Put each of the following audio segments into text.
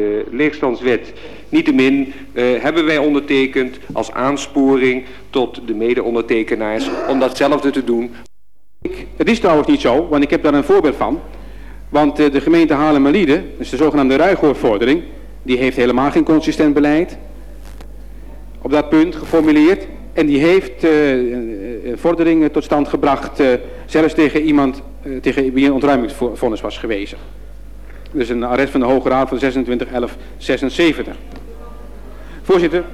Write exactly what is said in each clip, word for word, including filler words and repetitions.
de leegstandswet. Niettemin uh, hebben wij ondertekend als aansporing tot de mede-ondertekenaars om datzelfde te doen. Ik, het is trouwens niet zo, want ik heb daar een voorbeeld van. Want uh, de gemeente Haarlemmerliede, dus de zogenaamde Ruigoortvordering, die heeft helemaal geen consistent beleid op dat punt geformuleerd. En die heeft uh, een vordering tot stand gebracht, uh, zelfs tegen iemand uh, tegen wie een ontruimingsvonnis was gewezen. Dus een arrest van de Hoge Raad van zesentwintig elf zesenzeventig. Voorzitter.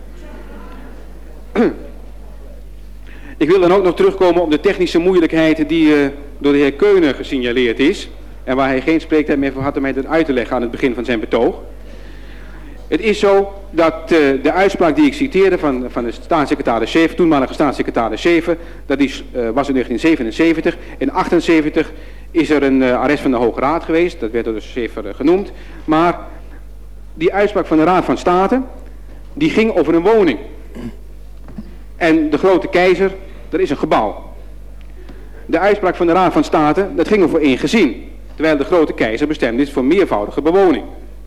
Ik wil dan ook nog terugkomen op de technische moeilijkheid die uh, door de heer Keuner gesignaleerd is. En waar hij geen spreektijd meer voor had om mij dat uit te leggen aan het begin van zijn betoog. Het is zo dat uh, de uitspraak die ik citeerde van, van de staatssecretaris zeven, toenmalige staatssecretaris zeven, dat die, uh, was in negentien zevenenzeventig. In achtenzeventig is er een uh, arrest van de Hoge Raad geweest, dat werd door de Zever uh, genoemd. Maar die uitspraak van de Raad van State, die ging over een woning. En de Grote Keizer, dat is een gebouw. De uitspraak van de Raad van State, dat ging over één gezin. Terwijl de Grote Keizer bestemd is voor meervoudige bewoning.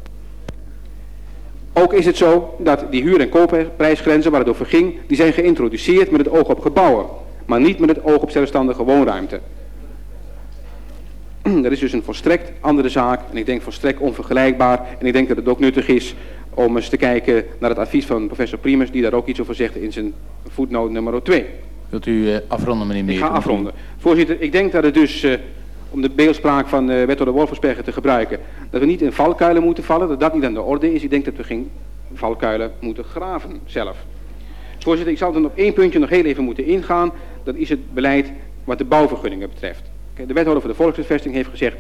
Ook is het zo dat die huur- en koopprijsgrenzen waar het over ging, die zijn geïntroduceerd met het oog op gebouwen. Maar niet met het oog op zelfstandige woonruimte. Dat is dus een volstrekt andere zaak en ik denk volstrekt onvergelijkbaar. En ik denk dat het ook nuttig is om eens te kijken naar het advies van professor Primus, die daar ook iets over zegt in zijn voetnoot nummer twee. Wilt u uh, afronden, meneer Meer? Ik ga afronden. Voorzitter, ik denk dat het dus, uh, om de beeldspraak van uh, wethouder Wolfersberger te gebruiken, dat we niet in valkuilen moeten vallen, dat dat niet aan de orde is. Ik denk dat we geen valkuilen moeten graven zelf. Voorzitter, ik zal dan op één puntje nog heel even moeten ingaan. Dat is het beleid wat de bouwvergunningen betreft. De wethouder voor de volkshuisvesting heeft gezegd,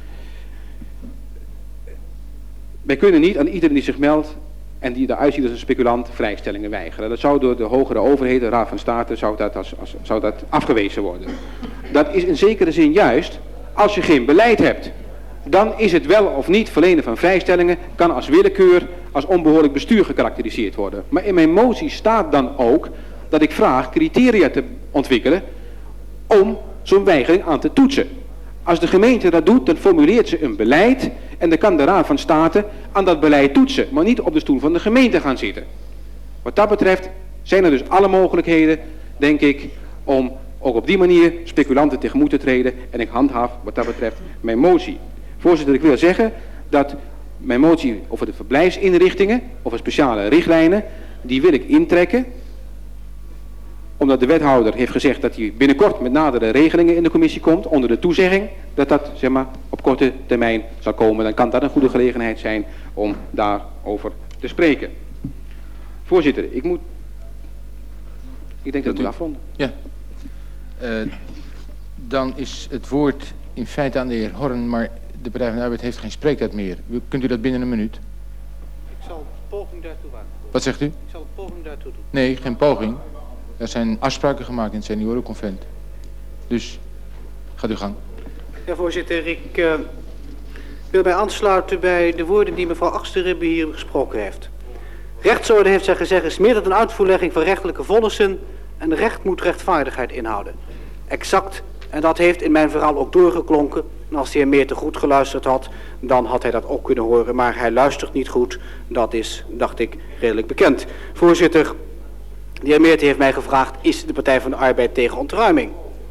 wij kunnen niet aan iedereen die zich meldt en die eruit ziet als een speculant vrijstellingen weigeren. Dat zou door de hogere overheden, de Raad van State, zou dat, als, als, zou dat afgewezen worden. Dat is in zekere zin juist, als je geen beleid hebt, dan is het wel of niet verlenen van vrijstellingen, kan als willekeur, als onbehoorlijk bestuur gekarakteriseerd worden. Maar in mijn motie staat dan ook dat ik vraag criteria te ontwikkelen om zo'n weigering aan te toetsen. Als de gemeente dat doet, dan formuleert ze een beleid en dan kan de Raad van State aan dat beleid toetsen, maar niet op de stoel van de gemeente gaan zitten. Wat dat betreft zijn er dus alle mogelijkheden, denk ik, om ook op die manier speculanten tegemoet te treden en ik handhaaf wat dat betreft mijn motie. Voorzitter, ik wil zeggen dat mijn motie over de verblijfsinrichtingen, over speciale richtlijnen, die wil ik intrekken, omdat de wethouder heeft gezegd dat hij binnenkort met nadere regelingen in de commissie komt, onder de toezegging dat dat, zeg maar, op korte termijn zal komen. Dan kan dat een goede gelegenheid zijn om daarover te spreken. Voorzitter, ik moet... Ik denk dat, dat ik moet afronden. Ja. Uh, dan is het woord in feite aan de heer Horn, maar de Partij van de Arbeid heeft geen spreektijd meer. Kunt u dat binnen een minuut? Ik zal een poging daartoe wagen. Wat zegt u? Ik zal een poging daartoe doen. Nee, geen poging. Er zijn afspraken gemaakt in het seniorenconvent. Dus, gaat u gang. Ja, voorzitter, ik uh, wil mij aansluiten bij de woorden die mevrouw Achterribbe hier gesproken heeft. Rechtsorde, heeft zij gezegd, is meer dan een uitvoerlegging van rechtelijke vonnissen en recht moet rechtvaardigheid inhouden. Exact, en dat heeft in mijn verhaal ook doorgeklonken. En als de heer Meerte goed geluisterd had, dan had hij dat ook kunnen horen. Maar hij luistert niet goed, dat is, dacht ik, redelijk bekend. Voorzitter, de heer Meerte heeft mij gevraagd, is de Partij van de Arbeid tegen ontruiming?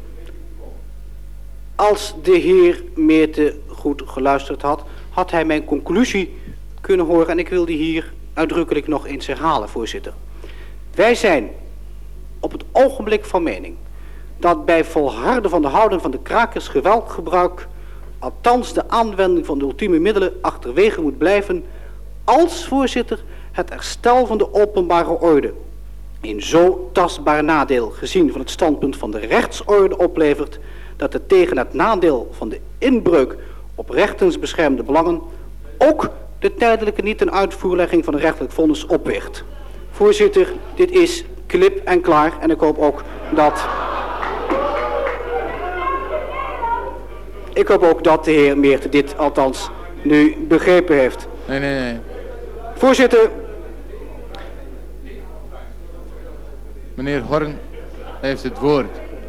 Als de heer Meerte goed geluisterd had, had hij mijn conclusie kunnen horen. En ik wil die hier uitdrukkelijk nog eens herhalen, voorzitter. Wij zijn op het ogenblik van mening dat bij volharden van de houding van de krakers geweldgebruik althans de aanwending van de ultieme middelen achterwege moet blijven als, voorzitter, het herstel van de openbare orde een zo tastbaar nadeel gezien van het standpunt van de rechtsorde oplevert dat het tegen het nadeel van de inbreuk op rechtensbeschermde belangen ook de tijdelijke niet ten uitvoerlegging van een rechtelijk vonnis opweegt. Voorzitter, dit is klip en klaar en ik hoop ook dat... Ik hoop ook dat de heer Meerte dit althans nu begrepen heeft. Nee, nee, nee. Voorzitter. Meneer Horn heeft het woord.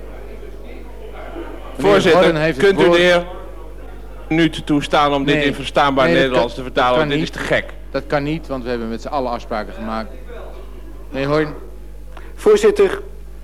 Meneer Voorzitter, heeft kunt het woord. u de heer nu toestaan om nee, dit in verstaanbaar nee, Nederlands kan, te vertalen? Want dit niet. is te gek. Dat kan niet, want we hebben met z'n allen afspraken gemaakt. Meneer Hoorn. Voorzitter,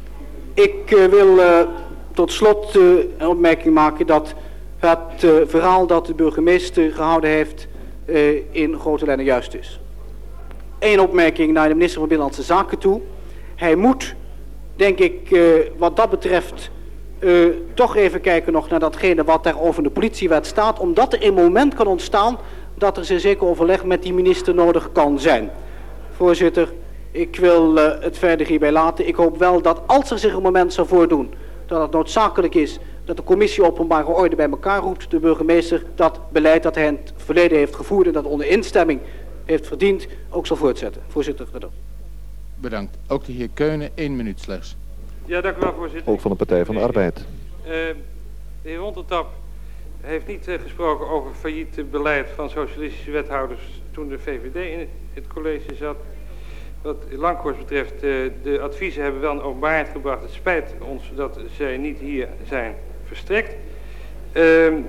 ik uh, wil uh, tot slot uh, een opmerking maken dat het uh, verhaal dat de burgemeester gehouden heeft uh, in grote lijnen juist is. Eén opmerking naar de minister van Binnenlandse Zaken toe. Hij moet, denk ik, uh, wat dat betreft, uh, toch even kijken nog naar datgene wat daar over de politiewet staat, omdat er een moment kan ontstaan dat er zeer zeker overleg met die minister nodig kan zijn. Voorzitter, ik wil uh, het verder hierbij laten. Ik hoop wel dat als er zich een moment zou voordoen dat het noodzakelijk is dat de commissie openbare orde bij elkaar roept, de burgemeester dat beleid dat hij in het verleden heeft gevoerd en dat onder instemming heeft verdiend, ook zal voortzetten. Voorzitter, bedankt. Bedankt. Ook de heer Keunen, één minuut slechts. Ja, dank u wel, voorzitter. Ook van de Partij van de Arbeid. Uh, de heer Rondentap heeft niet uh, gesproken over failliet beleid van socialistische wethouders toen de V V D in het college zat. Wat Langhorst betreft, uh, de adviezen hebben wel een openbaarheid gebracht. Het spijt ons dat zij niet hier zijn verstrekt. Uh,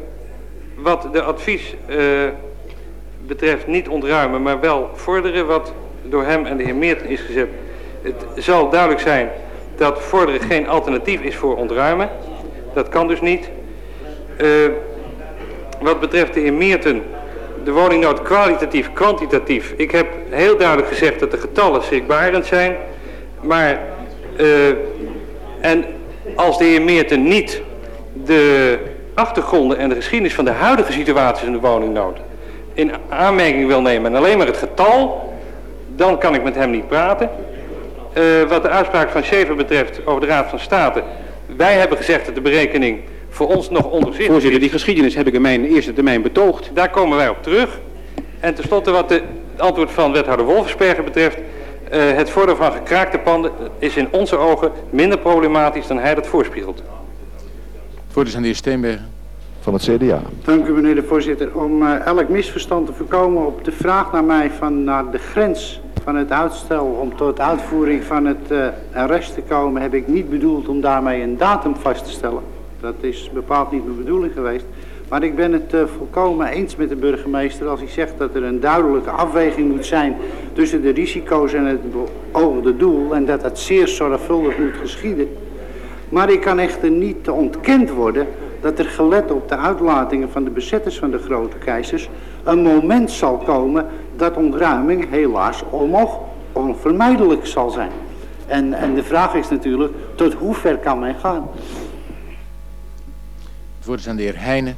wat de advies uh, betreft niet ontruimen, maar wel vorderen wat door hem en de heer Meerten is gezet. Het zal duidelijk zijn dat vorderen geen alternatief is voor ontruimen. Dat kan dus niet. Uh, wat betreft de heer Meerten, de woningnood kwalitatief, kwantitatief. Ik heb heel duidelijk gezegd dat de getallen schrikbarend zijn. Maar, uh, en als de heer Meerten niet de achtergronden en de geschiedenis van de huidige situatie in de woningnood in aanmerking wil nemen en alleen maar het getal, dan kan ik met hem niet praten. Uh, wat de uitspraak van Schäfer betreft over de Raad van State. Wij hebben gezegd dat de berekening voor ons nog onderzichtelijk is. Voorzitter, die geschiedenis heb ik in mijn eerste termijn betoogd. Daar komen wij op terug. En tenslotte wat de antwoord van wethouder Wolfersberger betreft. Uh, het vorderen van gekraakte panden is in onze ogen minder problematisch dan hij dat voorspiegelt. Het woord is aan de heer Steenbergen. Van het C D A. Dank u meneer de voorzitter. Om uh, elk misverstand te voorkomen op de vraag naar mij van naar de grens van het uitstel om tot uitvoering van het uh, arrest te komen, heb ik niet bedoeld om daarmee een datum vast te stellen. Dat is bepaald niet mijn bedoeling geweest. Maar ik ben het uh, volkomen eens met de burgemeester als hij zegt dat er een duidelijke afweging moet zijn tussen de risico's en het beoogde doel en dat dat zeer zorgvuldig moet geschieden. Maar ik kan echter niet ontkend worden dat er gelet op de uitlatingen van de bezetters van de Grote Keizers een moment zal komen dat ontruiming helaas onmog, onvermijdelijk zal zijn. En, en de vraag is natuurlijk, tot hoe ver kan men gaan? Het woord is aan de heer Heijnen.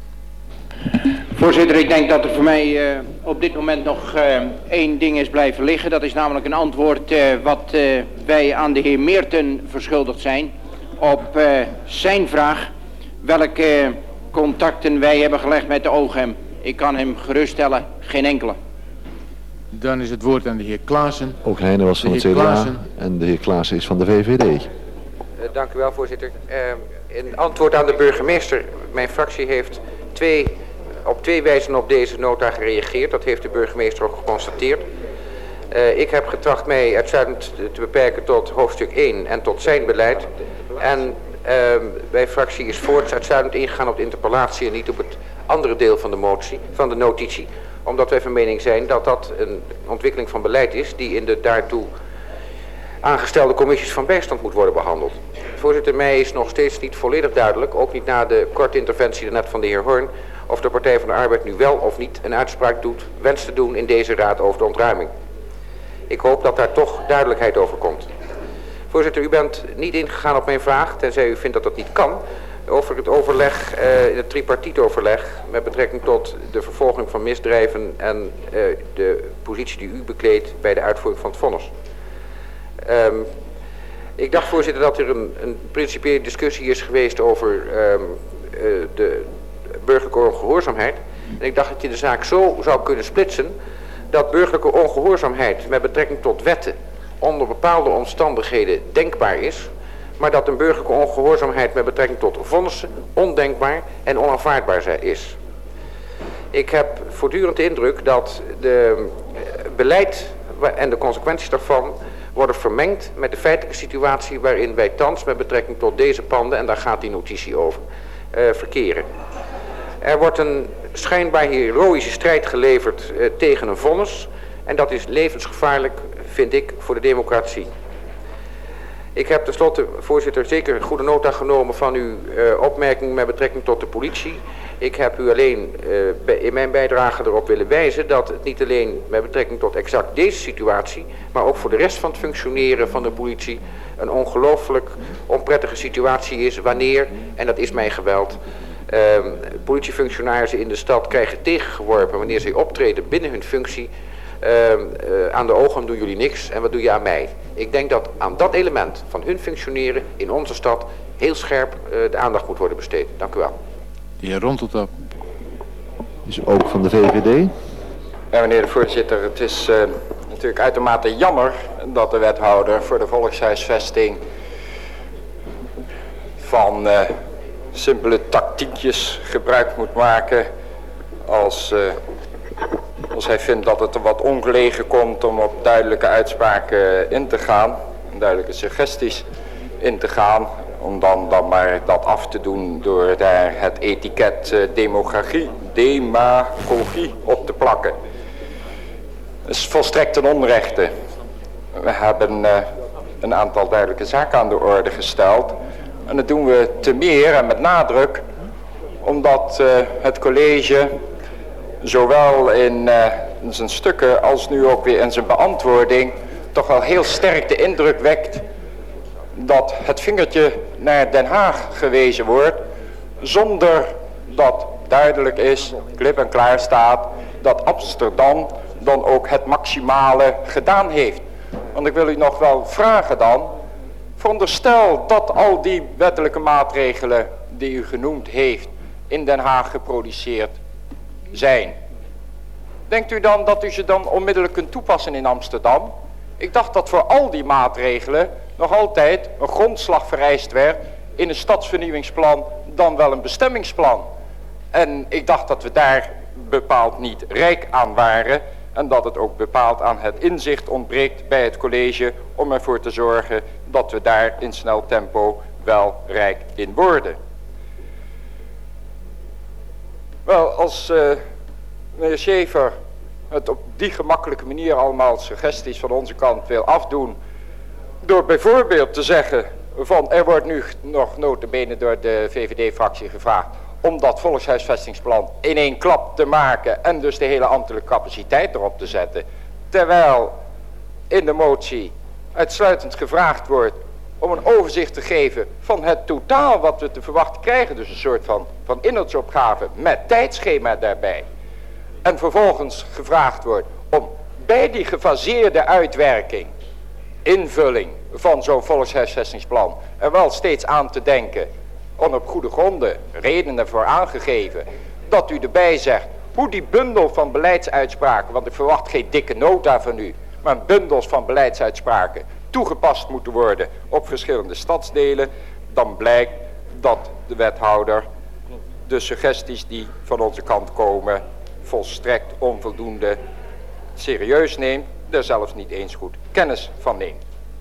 Voorzitter, ik denk dat er voor mij uh, op dit moment nog uh, één ding is blijven liggen. Dat is namelijk een antwoord uh, wat uh, wij aan de heer Meerten verschuldigd zijn op uh, zijn vraag welke uh, contacten wij hebben gelegd met de O G M. Ik kan hem geruststellen, geen enkele. Dan is het woord aan de heer Klaassen. Ook Heijnen was van het C D A en de heer Klaassen is van de V V D. Uh, dank u wel, voorzitter. Uh, in antwoord aan de burgemeester, mijn fractie heeft twee, op twee wijzen op deze nota gereageerd. Dat heeft de burgemeester ook geconstateerd. Uh, ik heb getracht mij uitsluitend te beperken tot hoofdstuk één en tot zijn beleid. En uh, mijn fractie is voorts uitsluitend ingegaan op de interpellatie en niet op het andere deel van de motie, van de notitie. Omdat wij van mening zijn dat dat een ontwikkeling van beleid is die in de daartoe aangestelde commissies van bijstand moet worden behandeld. Voorzitter, mij is nog steeds niet volledig duidelijk, ook niet na de korte interventie net van de heer Hoorn, of de Partij van de Arbeid nu wel of niet een uitspraak doet, wenst te doen in deze raad over de ontruiming. Ik hoop dat daar toch duidelijkheid over komt. Voorzitter, u bent niet ingegaan op mijn vraag, tenzij u vindt dat dat niet kan, over het overleg, uh, het tripartietoverleg met betrekking tot de vervolging van misdrijven en uh, de positie die u bekleedt bij de uitvoering van het vonnis. Um, ik dacht, voorzitter, dat er een, een principiële discussie is geweest over um, uh, de burgerlijke ongehoorzaamheid. En ik dacht dat je de zaak zo zou kunnen splitsen dat burgerlijke ongehoorzaamheid met betrekking tot wetten onder bepaalde omstandigheden denkbaar is, maar dat een burgerlijke ongehoorzaamheid met betrekking tot vonnissen ondenkbaar en onaanvaardbaar is. Ik heb voortdurend de indruk dat de beleid en de consequenties daarvan worden vermengd met de feitelijke situatie waarin wij thans met betrekking tot deze panden, en daar gaat die notitie over, uh, verkeren. Er wordt een schijnbaar heroïsche strijd geleverd uh, tegen een vonnis, En dat is levensgevaarlijk, vind ik, voor de democratie. Ik heb tenslotte, voorzitter, zeker goede nota genomen van uw uh, opmerking met betrekking tot de politie. Ik heb u alleen uh, in mijn bijdrage erop willen wijzen dat het niet alleen met betrekking tot exact deze situatie, maar ook voor de rest van het functioneren van de politie een ongelooflijk onprettige situatie is wanneer, en dat is mijn geweld, uh, politiefunctionarissen in de stad krijgen tegengeworpen wanneer zij optreden binnen hun functie. Uh, uh, aan de ogen doen jullie niks en wat doe je aan mij? Ik denk dat aan dat element van hun functioneren in onze stad heel scherp uh, de aandacht moet worden besteed. Dank u wel. De heer Ronteltap. Is ook van de V V D? Ja, meneer de voorzitter, het is uh, natuurlijk uitermate jammer dat de wethouder voor de volkshuisvesting van uh, simpele tactiekjes gebruik moet maken als... Uh, Als hij vindt dat het er wat ongelegen komt om op duidelijke uitspraken in te gaan, duidelijke suggesties in te gaan, om dan, dan maar dat af te doen door daar het etiket uh, demagogie, demagogie op te plakken. Dat is volstrekt ten onrechte. We hebben uh, een aantal duidelijke zaken aan de orde gesteld en dat doen we te meer en met nadruk omdat uh, het college zowel in, uh, in zijn stukken als nu ook weer in zijn beantwoording toch wel heel sterk de indruk wekt dat het vingertje naar Den Haag gewezen wordt zonder dat duidelijk is, klip en klaar staat, dat Amsterdam dan ook het maximale gedaan heeft. Want ik wil u nog wel vragen dan, veronderstel dat al die wettelijke maatregelen die u genoemd heeft in Den Haag geproduceerd zijn. Denkt u dan dat u ze dan onmiddellijk kunt toepassen in Amsterdam? Ik dacht dat voor al die maatregelen nog altijd een grondslag vereist werd in een stadsvernieuwingsplan dan wel een bestemmingsplan. En ik dacht dat we daar bepaald niet rijk aan waren en dat het ook bepaald aan het inzicht ontbreekt bij het college om ervoor te zorgen dat we daar in snel tempo wel rijk in worden. Wel, als uh, meneer Schäfer het op die gemakkelijke manier allemaal suggesties van onze kant wil afdoen, door bijvoorbeeld te zeggen van er wordt nu nog nota bene door de V V D-fractie gevraagd om dat volkshuisvestingsplan in één klap te maken en dus de hele ambtelijke capaciteit erop te zetten, terwijl in de motie uitsluitend gevraagd wordt om een overzicht te geven van het totaal wat we te verwachten krijgen. Dus een soort van, van inhoudsopgave met tijdschema daarbij. En vervolgens gevraagd wordt om bij die gefaseerde uitwerking, invulling van zo'n volkshuisvestingsplan, er wel steeds aan te denken, en op goede gronden, redenen voor aangegeven, dat u erbij zegt hoe die bundel van beleidsuitspraken, want ik verwacht geen dikke nota van u, maar bundels van beleidsuitspraken, toegepast moeten worden op verschillende stadsdelen, dan blijkt dat de wethouder de suggesties die van onze kant komen volstrekt onvoldoende serieus neemt, er zelfs niet eens goed kennis van neemt.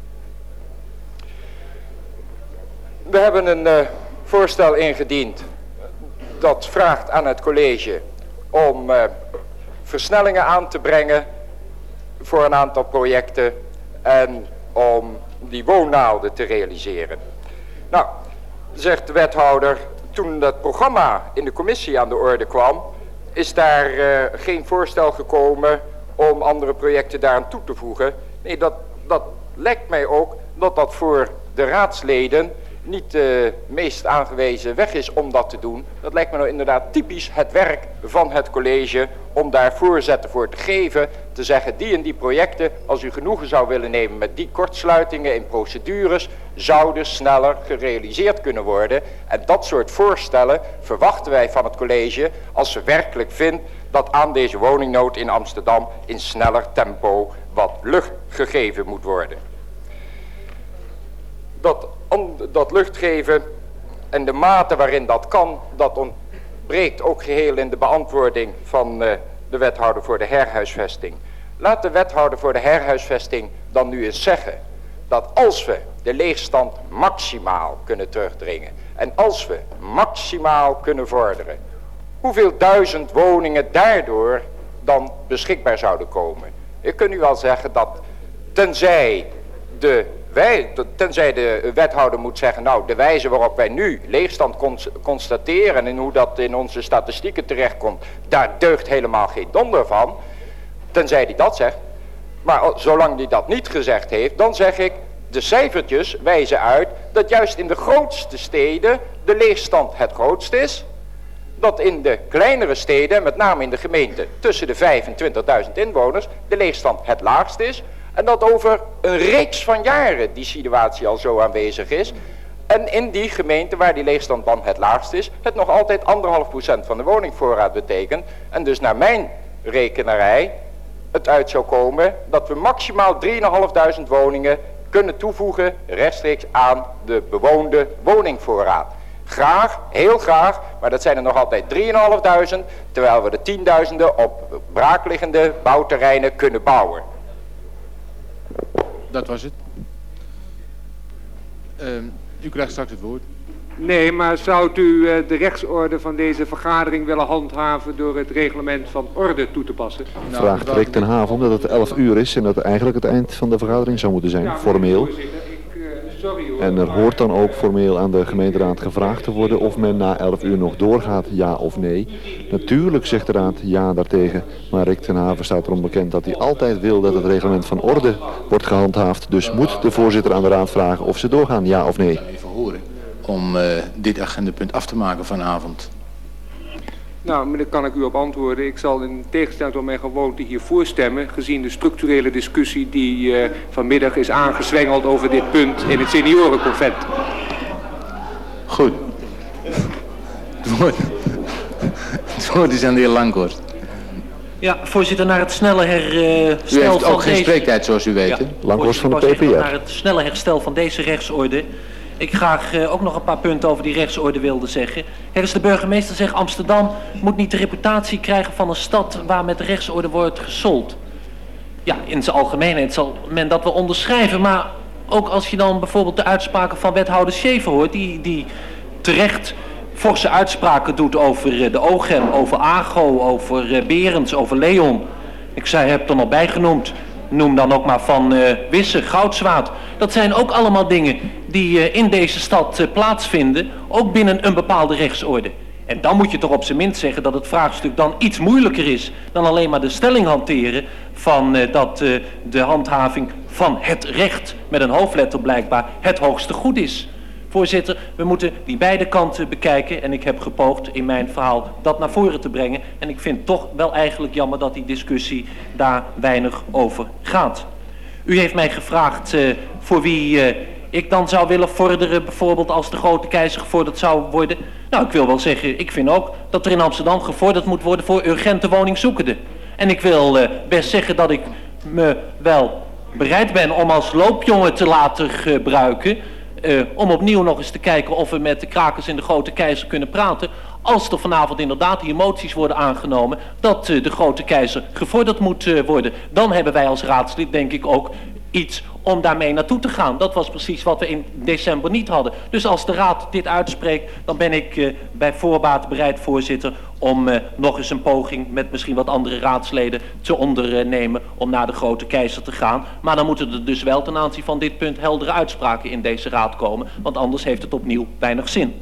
We hebben een uh, voorstel ingediend dat vraagt aan het college om uh, versnellingen aan te brengen voor een aantal projecten en om die woonnaalden te realiseren. Nou, zegt de wethouder, toen dat programma in de commissie aan de orde kwam, is daar uh, geen voorstel gekomen om andere projecten daaraan toe te voegen. Nee, dat, dat lijkt mij ook dat dat voor de raadsleden niet de meest aangewezen weg is om dat te doen. Dat lijkt me nou inderdaad typisch het werk van het college om daar voorzetten voor te geven, te zeggen die en die projecten, als u genoegen zou willen nemen met die kortsluitingen in procedures, zouden sneller gerealiseerd kunnen worden. En dat soort voorstellen verwachten wij van het college als ze werkelijk vindt dat aan deze woningnood in Amsterdam in sneller tempo wat lucht gegeven moet worden. Dat, dat lucht geven en de mate waarin dat kan, dat ontbreekt ook geheel in de beantwoording van uh, de wethouder voor de herhuisvesting. Laat de wethouder voor de herhuisvesting dan nu eens zeggen dat als we de leegstand maximaal kunnen terugdringen en als we maximaal kunnen vorderen, hoeveel duizend woningen daardoor dan beschikbaar zouden komen. Ik kan u wel zeggen dat tenzij de, wij, tenzij de wethouder moet zeggen, nou de wijze waarop wij nu leegstand cons constateren en hoe dat in onze statistieken terechtkomt, daar deugt helemaal geen donder van. Tenzij hij dat zegt. Maar zolang hij dat niet gezegd heeft, dan zeg ik, de cijfertjes wijzen uit dat juist in de grootste steden de leegstand het grootst is. Dat in de kleinere steden, met name in de gemeenten tussen de vijf en twintigduizend inwoners, de leegstand het laagst is. En dat over een reeks van jaren die situatie al zo aanwezig is. En in die gemeente waar die leegstand dan het laagst is, het nog altijd anderhalf procent van de woningvoorraad betekent. En dus naar mijn rekenarij het uit zou komen dat we maximaal drieduizend vijfhonderd woningen kunnen toevoegen rechtstreeks aan de bewoonde woningvoorraad. Graag, heel graag, maar dat zijn er nog altijd drieduizend vijfhonderd, terwijl we de tienduizenden op braakliggende bouwterreinen kunnen bouwen. Dat was het. Uh, u krijgt straks het woord. Nee, maar zou u uh, de rechtsorde van deze vergadering willen handhaven door het reglement van orde toe te passen? Nou, vraagt Rick ten Haven omdat het elf uur is en dat eigenlijk het eind van de vergadering zou moeten zijn, ja, formeel. Ik, uh, sorry, hoor, en er hoort dan ook formeel aan de gemeenteraad gevraagd te worden of men na elf uur nog doorgaat, ja of nee. Natuurlijk zegt de raad ja daartegen, maar Rick ten Haven staat erom bekend dat hij altijd wil dat het reglement van orde wordt gehandhaafd. Dus moet de voorzitter aan de raad vragen of ze doorgaan, ja of nee. Even horen. Om uh, dit agendapunt af te maken vanavond. Nou, daar kan ik u op antwoorden. Ik zal in tegenstelling tot mijn gewoonte hiervoor stemmen, gezien de structurele discussie die uh, vanmiddag is aangezwengeld over dit punt in het seniorenconvent. Goed. Het woord, het woord is aan de heer Langhorst. Ja, voorzitter, naar het snelle herstel u heeft van ook geen deze... spreektijd zoals u weet. Ja, Langhorst van de P P R. Naar het snelle herstel van deze rechtsorde. Ik graag uh, ook nog een paar punten over die rechtsorde wilde zeggen. Er is de burgemeester zegt, Amsterdam moet niet de reputatie krijgen van een stad waar met de rechtsorde wordt gesold. Ja, in zijn algemeenheid zal men dat wel onderschrijven, maar ook als je dan bijvoorbeeld de uitspraken van wethouder Schever hoort, die, die terecht forse uitspraken doet over uh, de O G M, over AGO, over uh, Berends, over Leon. Ik zei, heb er nog bijgenoemd. Noem dan ook maar van uh, Wisse, Goudswaard. Dat zijn ook allemaal dingen die uh, in deze stad uh, plaatsvinden, ook binnen een bepaalde rechtsorde. En dan moet je toch op zijn minst zeggen dat het vraagstuk dan iets moeilijker is dan alleen maar de stelling hanteren van uh, dat uh, de handhaving van het recht, met een hoofdletter blijkbaar, het hoogste goed is. Voorzitter, we moeten die beide kanten bekijken en ik heb gepoogd in mijn verhaal dat naar voren te brengen. En ik vind toch wel eigenlijk jammer dat die discussie daar weinig over gaat. U heeft mij gevraagd uh, voor wie uh, ik dan zou willen vorderen, bijvoorbeeld als de grote keizer gevorderd zou worden. Nou, ik wil wel zeggen, ik vind ook dat er in Amsterdam gevorderd moet worden voor urgente woningzoekenden. En ik wil uh, best zeggen dat ik me wel bereid ben om als loopjongen te laten gebruiken. Uh, om opnieuw nog eens te kijken of we met de krakers in de grote keizer kunnen praten. Als er vanavond inderdaad die moties worden aangenomen dat uh, de grote keizer gevorderd moet uh, worden. Dan hebben wij als raadslid denk ik ook iets om daarmee naartoe te gaan. Dat was precies wat we in december niet hadden. Dus als de raad dit uitspreekt, dan ben ik uh, bij voorbaat bereid, voorzitter, om uh, nog eens een poging met misschien wat andere raadsleden te ondernemen om naar de grote keizer te gaan. Maar dan moeten er dus wel ten aanzien van dit punt heldere uitspraken in deze raad komen, want anders heeft het opnieuw weinig zin.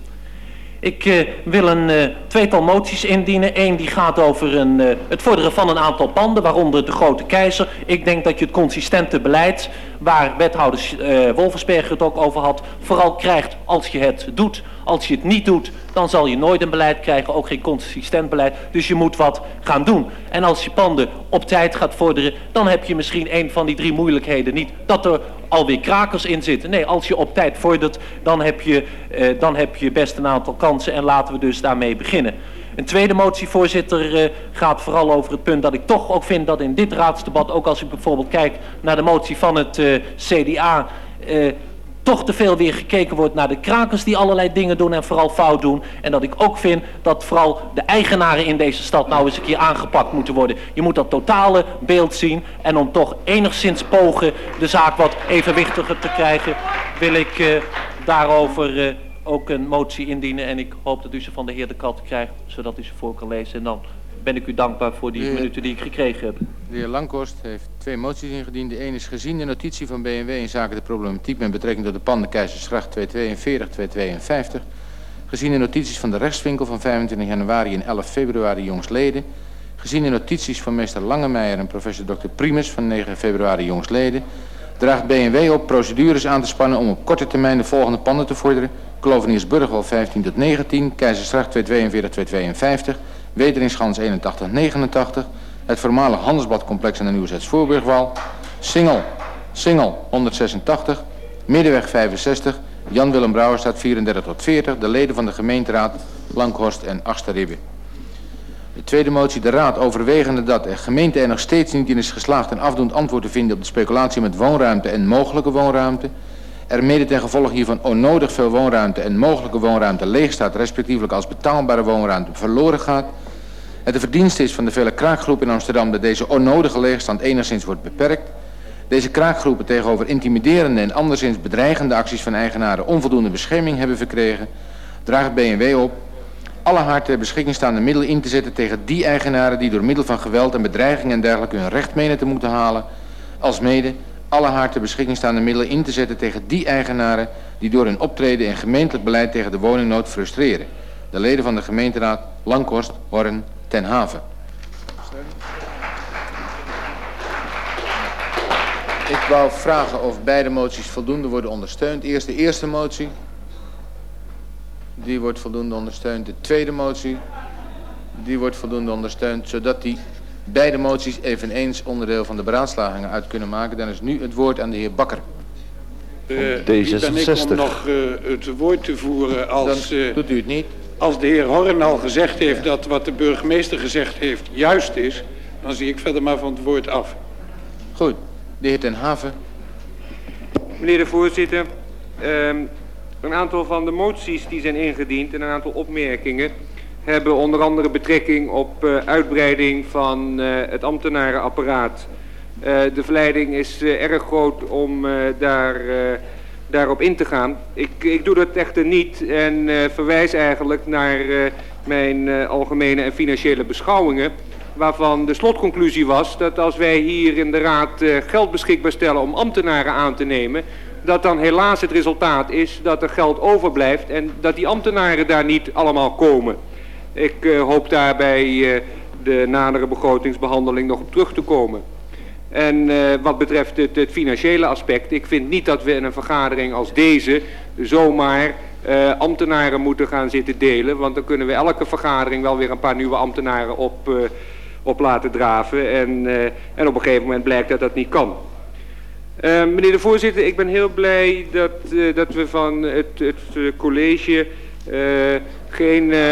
Ik uh, wil een uh, tweetal moties indienen. Eén die gaat over een, uh, het vorderen van een aantal panden, waaronder de grote keizer. Ik denk dat je het consistente beleid, waar wethouder uh, Wolfersberg het ook over had, vooral krijgt als je het doet. Als je het niet doet, dan zal je nooit een beleid krijgen, ook geen consistent beleid. Dus je moet wat gaan doen. En als je panden op tijd gaat vorderen, dan heb je misschien een van die drie moeilijkheden niet. Dat er alweer krakers in zitten. Nee, als je op tijd vordert, dan heb je, uh, dan heb je best een aantal kansen en laten we dus daarmee beginnen. Een tweede motie, voorzitter, uh, gaat vooral over het punt dat ik toch ook vind dat in dit raadsdebat, ook als ik bijvoorbeeld kijk naar de motie van het uh, C D A, uh, toch te veel weer gekeken wordt naar de krakers die allerlei dingen doen en vooral fout doen. En dat ik ook vind dat vooral de eigenaren in deze stad nou eens een keer aangepakt moeten worden. Je moet dat totale beeld zien en om toch enigszins pogen de zaak wat evenwichtiger te krijgen, wil ik uh, daarover uh, ook een motie indienen en ik hoop dat u ze van de heer De Kat krijgt, zodat u ze voor kan lezen. En dan ben ik u dankbaar voor die de heer, minuten die ik gekregen heb. De heer Langhorst heeft twee moties ingediend. De een is gezien de notitie van B N W in zaken de problematiek met betrekking tot de panden Keizersgracht tweehonderdtweeënveertig, tweehonderdtweeënvijftig. Gezien de notities van de rechtswinkel van vijfentwintig januari en elf februari jongstleden. Gezien de notities van meester Langemeijer en professor dokter Primus van negen februari jongstleden. Draagt B N W op procedures aan te spannen om op korte termijn de volgende panden te vorderen. Kloveniersburgwal vijftien tot negentien, Keizersgracht tweehonderdtweeënveertig, tweehonderdtweeënvijftig, Weteringschans eenentachtig, negenentachtig, het voormalig handelsbladcomplex aan de Nieuwezetsvoorburgwal, Singel, Singel honderdzesentachtig, Middenweg vijfenzestig, Jan Willem Brouwerstraat vierendertig tot veertig, de leden van de gemeenteraad Langhorst en Achterribbe. De tweede motie, de raad overwegende dat de gemeente er nog steeds niet in is geslaagd een afdoend antwoord te vinden op de speculatie met woonruimte en mogelijke woonruimte, er mede ten gevolge hiervan onnodig veel woonruimte en mogelijke woonruimte leeg staat, respectievelijk als betaalbare woonruimte verloren gaat. Het de verdienste is van de vele kraakgroepen in Amsterdam dat deze onnodige leegstand enigszins wordt beperkt. Deze kraakgroepen tegenover intimiderende en anderszins bedreigende acties van eigenaren onvoldoende bescherming hebben verkregen, draagt B N W op alle haar ter beschikking staande middelen in te zetten tegen die eigenaren die door middel van geweld en bedreiging en dergelijke hun recht menen te moeten halen, alsmede alle haar ter beschikking staande middelen in te zetten tegen die eigenaren die door hun optreden en gemeentelijk beleid tegen de woningnood frustreren. De leden van de gemeenteraad Langhorst, Horn, Ten Haven. Ik wou vragen of beide moties voldoende worden ondersteund. Eerst de eerste motie. Die wordt voldoende ondersteund. De tweede motie. Die wordt voldoende ondersteund. Zodat die beide moties eveneens onderdeel van de beraadslagingen uit kunnen maken. Dan is nu het woord aan de heer Bakker. Uh, wie ben ik om nog uh, het woord te voeren als, Dan doet u het niet. Als de heer Horn al gezegd heeft dat wat de burgemeester gezegd heeft juist is, dan zie ik verder maar van het woord af. Goed. De heer Ten Haven. Meneer de voorzitter, um, een aantal van de moties die zijn ingediend en een aantal opmerkingen hebben onder andere betrekking op uh, uitbreiding van uh, het ambtenarenapparaat. Uh, de verleiding is uh, erg groot om uh, daar, uh, daarop in te gaan. Ik, ik doe dat echter niet en uh, verwijs eigenlijk naar uh, mijn uh, algemene en financiële beschouwingen, waarvan de slotconclusie was dat als wij hier in de raad uh, geld beschikbaar stellen om ambtenaren aan te nemen, dat dan helaas het resultaat is dat er geld overblijft en dat die ambtenaren daar niet allemaal komen. Ik uh, hoop daar bij uh, de nadere begrotingsbehandeling nog op terug te komen. En uh, wat betreft het, het financiële aspect, ik vind niet dat we in een vergadering als deze zomaar uh, ambtenaren moeten gaan zitten delen, want dan kunnen we elke vergadering wel weer een paar nieuwe ambtenaren op, uh, op laten draven en, uh, en op een gegeven moment blijkt dat dat niet kan. Uh, meneer de voorzitter, ik ben heel blij dat, uh, dat we van het, het uh, college uh, geen, uh,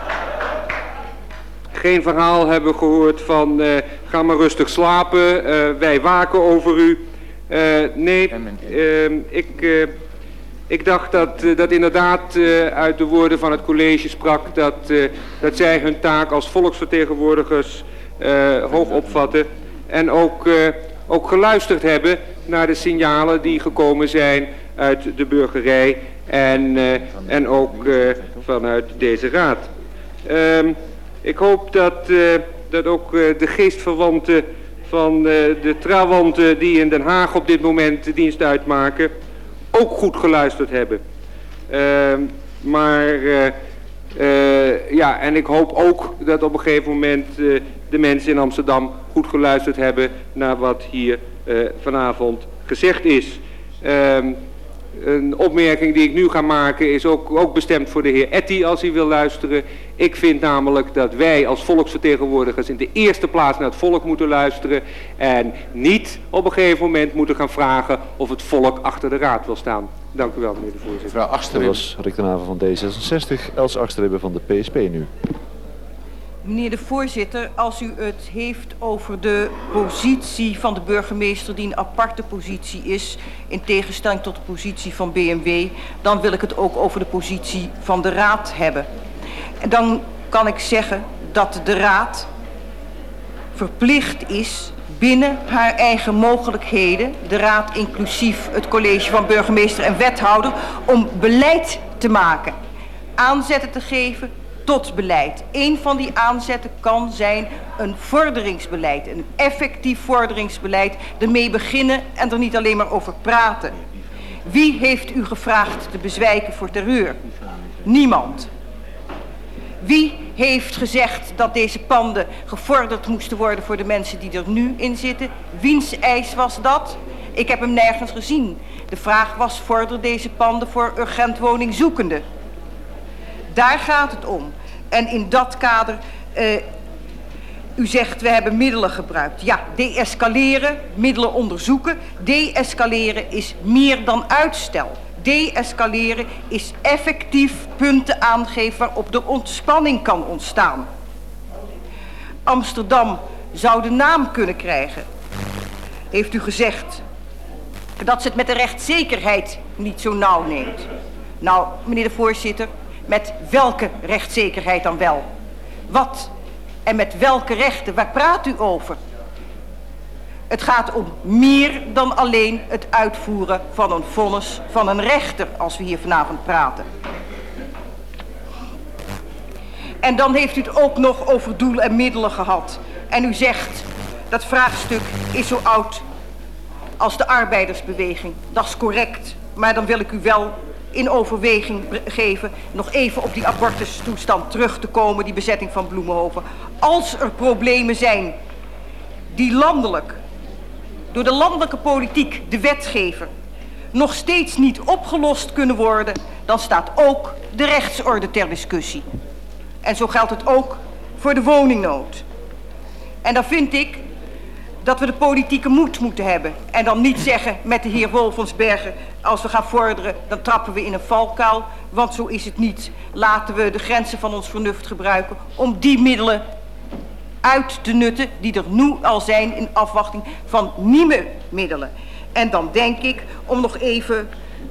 geen verhaal hebben gehoord van uh, ga maar rustig slapen, uh, wij waken over u. Uh, nee, uh, ik, uh, ik dacht dat, uh, dat inderdaad uh, uit de woorden van het college sprak dat, uh, dat zij hun taak als volksvertegenwoordigers uh, hoog opvatten en ook, uh, ook geluisterd hebben naar de signalen die gekomen zijn uit de burgerij en, uh, en ook uh, vanuit deze raad. Um, ik hoop dat, uh, dat ook uh, de geestverwanten van uh, de trawanten die in Den Haag op dit moment de dienst uitmaken ook goed geluisterd hebben. Uh, maar uh, uh, ja, en ik hoop ook dat op een gegeven moment uh, de mensen in Amsterdam goed geluisterd hebben naar wat hier uh, vanavond gezegd is. Uh, een opmerking die ik nu ga maken is ook, ook bestemd voor de heer Etty als hij wil luisteren. Ik vind namelijk dat wij als volksvertegenwoordigers in de eerste plaats naar het volk moeten luisteren en niet op een gegeven moment moeten gaan vragen of het volk achter de raad wil staan. Dank u wel, meneer de voorzitter. Mevrouw Achterribbe. Dat was Rick ten Haven van D zesenzestig, Els Achterribbe van de P S P nu. Meneer de voorzitter, als u het heeft over de positie van de burgemeester die een aparte positie is, in tegenstelling tot de positie van B M W, dan wil ik het ook over de positie van de raad hebben. En dan kan ik zeggen dat de raad verplicht is binnen haar eigen mogelijkheden, de raad inclusief het college van burgemeester en wethouder, om beleid te maken. Aanzetten te geven tot beleid. Een van die aanzetten kan zijn een vorderingsbeleid, een effectief vorderingsbeleid, ermee beginnen en er niet alleen maar over praten. Wie heeft u gevraagd te bezwijken voor terreur? Niemand. Wie heeft gezegd dat deze panden gevorderd moesten worden voor de mensen die er nu in zitten? Wiens eis was dat? Ik heb hem nergens gezien. De vraag was, vorder deze panden voor urgent woningzoekenden? Daar gaat het om. En in dat kader, uh, u zegt we hebben middelen gebruikt. Ja, deescaleren, middelen onderzoeken. Deescaleren is meer dan uitstel. Deescaleren is effectief punten aangeven waarop de ontspanning kan ontstaan. Amsterdam zou de naam kunnen krijgen. Heeft u gezegd dat ze het met de rechtszekerheid niet zo nauw neemt. Nou, meneer de voorzitter, met welke rechtszekerheid dan wel? Wat en met welke rechten? Waar praat u over? Het gaat om meer dan alleen het uitvoeren van een vonnis van een rechter, als we hier vanavond praten. En dan heeft u het ook nog over doel en middelen gehad. En u zegt, dat vraagstuk is zo oud als de arbeidersbeweging. Dat is correct, maar dan wil ik u wel in overweging geven nog even op die abortustoestand terug te komen, die bezetting van Bloemenhoven. Als er problemen zijn die landelijk, door de landelijke politiek, de wetgever, nog steeds niet opgelost kunnen worden, dan staat ook de rechtsorde ter discussie. En zo geldt het ook voor de woningnood. En dan vind ik dat we de politieke moed moeten hebben. En dan niet zeggen met de heer Wolfensberger, als we gaan vorderen, dan trappen we in een valkuil. Want zo is het niet. Laten we de grenzen van ons vernuft gebruiken om die middelen uit te nutten die er nu al zijn in afwachting van nieuwe middelen. En dan denk ik, om nog even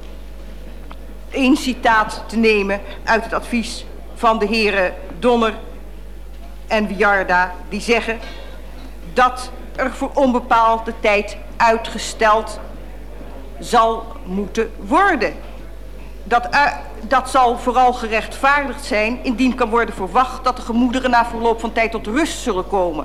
één citaat te nemen uit het advies van de heren Donner en Wiarda, die zeggen dat er voor onbepaalde tijd uitgesteld zal moeten worden. Dat, uh, dat zal vooral gerechtvaardigd zijn indien kan worden verwacht dat de gemoederen na verloop van tijd tot rust zullen komen.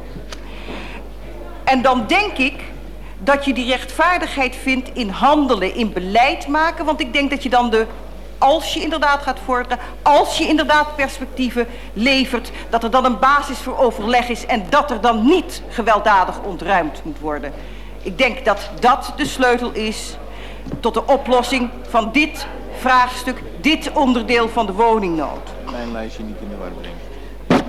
En dan denk ik dat je die rechtvaardigheid vindt in handelen, in beleid maken, want ik denk dat je dan de, als je inderdaad gaat vorderen, als je inderdaad perspectieven levert, dat er dan een basis voor overleg is en dat er dan niet gewelddadig ontruimd moet worden. Ik denk dat dat de sleutel is tot de oplossing van dit vraagstuk, dit onderdeel van de woningnood. Mijn lijstje niet in de war brengen.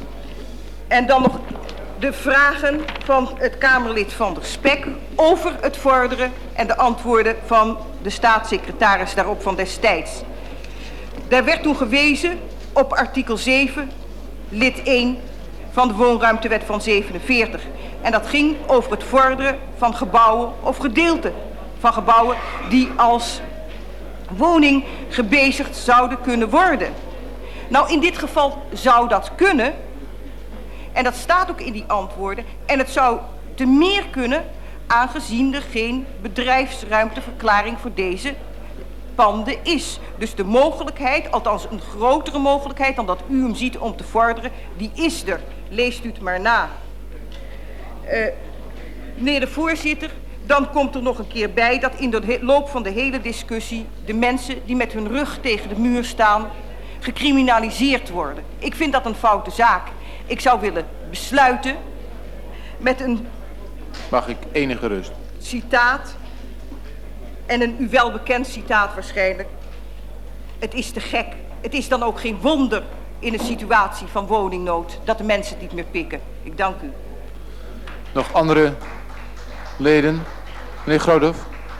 En dan nog de vragen van het Kamerlid Van der Spek over het vorderen en de antwoorden van de staatssecretaris daarop van destijds. Daar werd toen gewezen op artikel zeven, lid één van de woonruimtewet van zevenenveertig. En dat ging over het vorderen van gebouwen of gedeelten van gebouwen die als woning gebezigd zouden kunnen worden. Nou, in dit geval zou dat kunnen. En dat staat ook in die antwoorden. En het zou te meer kunnen, aangezien er geen bedrijfsruimteverklaring voor deze panden is. Dus de mogelijkheid, althans een grotere mogelijkheid dan dat u hem ziet om te vorderen, die is er. Leest u het maar na. Uh, meneer de voorzitter, dan komt er nog een keer bij dat in de loop van de hele discussie de mensen die met hun rug tegen de muur staan gecriminaliseerd worden. Ik vind dat een foute zaak. Ik zou willen besluiten met een... Mag ik enige rust? Citaat. En een u welbekend citaat waarschijnlijk. Het is te gek. Het is dan ook geen wonder in een situatie van woningnood dat de mensen het niet meer pikken. Ik dank u. Nog andere leden? Meneer Groothoff.